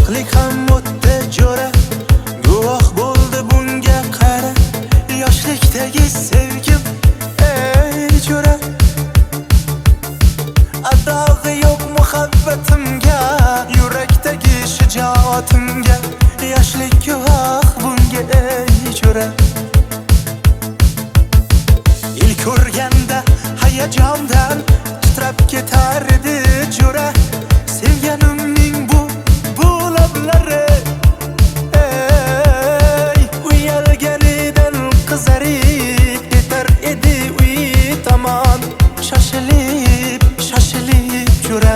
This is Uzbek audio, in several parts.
qirqlik ham o'tdi jo'ra, guvoh bo'ldi bunga qara. Yoshlikdagi sevgim ey jo'ra, adog'i yo'q muhabbatimga, yurakdagi shijoatimga. Yoshlik guvoh bunga ey jo'ra. İlk ko'rganda hayajondan titrab ketar edi jo'ra. Sevganimning bu lablari, ey uyalganidan qizarib ketar edi uy tomon. Shoshilib jo'ra.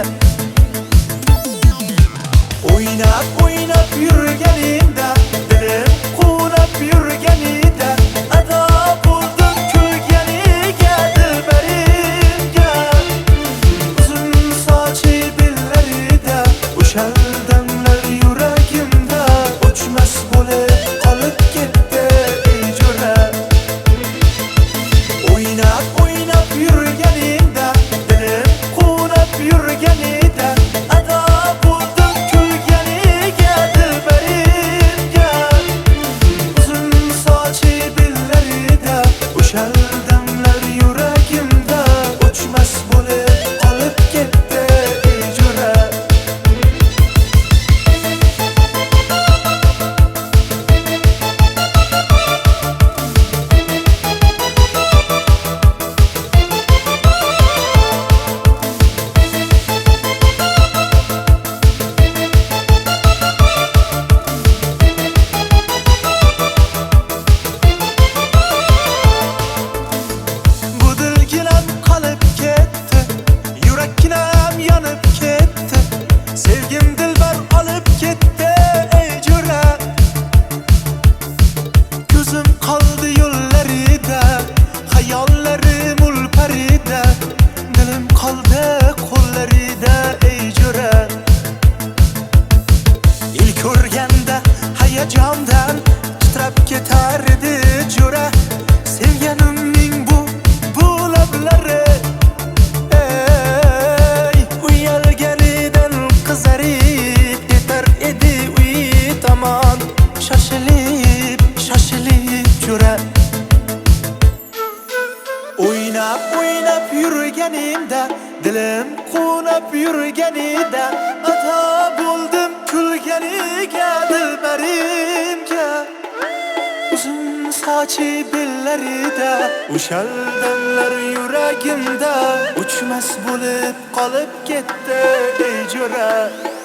O'ynab yurganingda, dilim quvnab yurganingda, ado bo'ldim kulganiga dilbarimga. Uzun sochi bellarida o'sha damlar yuragimda o'chmas bo'lib qolib ketdi ey jo'ra. O'ynab yurganingda, dilim quvnab yurganingda, ado bo'ldim kulganiga dilbarimga. Uzun sochi bellarida o'sha damlar yuragimda o'chmas bo'lib qolib ketdi ey jo'ra. Bu dilginam qolib ketdi, yurakginam yonib ketdi. Sevgim dilbar olib ketdi ey jo'ra. Ko'zim qoldi yo'llarida, xayollarim ulparida, dilim qoldi qo'llarida ey jo'ra. İlk ko'rganda hayajondan titrab ketar edi jo'ra. Sevganimning bu lablari, ey uyalganidan qizarib ketar edi uy tomon. Shoshilib jo'ra. O'ynab yurganimda, dilim quvnab yurganida, ado bo'ldim kulganiga dilbarimga. Uzun sochi bellarida o'sha damlar yuragimda o'chmas bo'lib qolib ketdi ey jo'ra.